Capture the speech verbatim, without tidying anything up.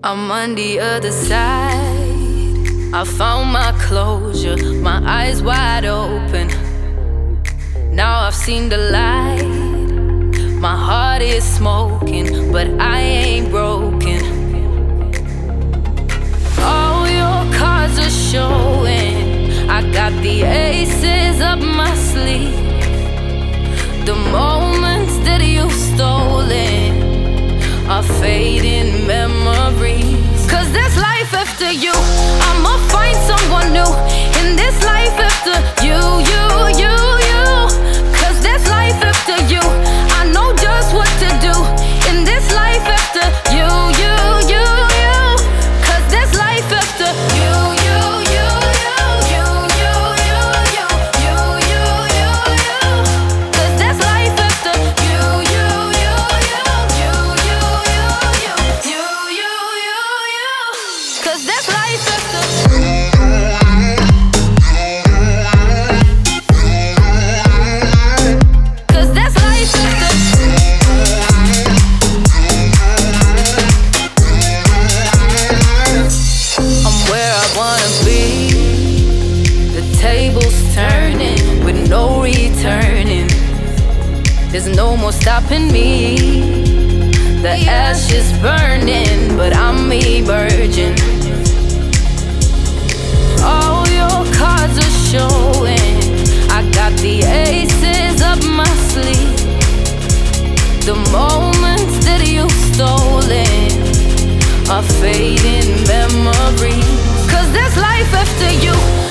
I'm on the other side. I found my closure, my eyes wide open. Now I've seen the light. My heart is smoking, but I ain't broken. All your cards are showing. I got the aces up my sleeve. The moments that you've stolen are fading memories. Cause there's life after you. I'ma find someone new in this life after you, you, you, you. Cause there's life after you. I know just what to do in this life after you, you, you, you. Cause there's life after you, you, you, you, you, you, you, you, you, you, you. Cause there's life after you, you, you, you, you, you, you, you, you, you, you. Cause there's life after. No returning, there's no more stopping me. The ash is burning, but I'm emerging. All your cards are showing. I got the aces up my sleeve. The moments that you've stolen are fading memories. Cause there's life after you.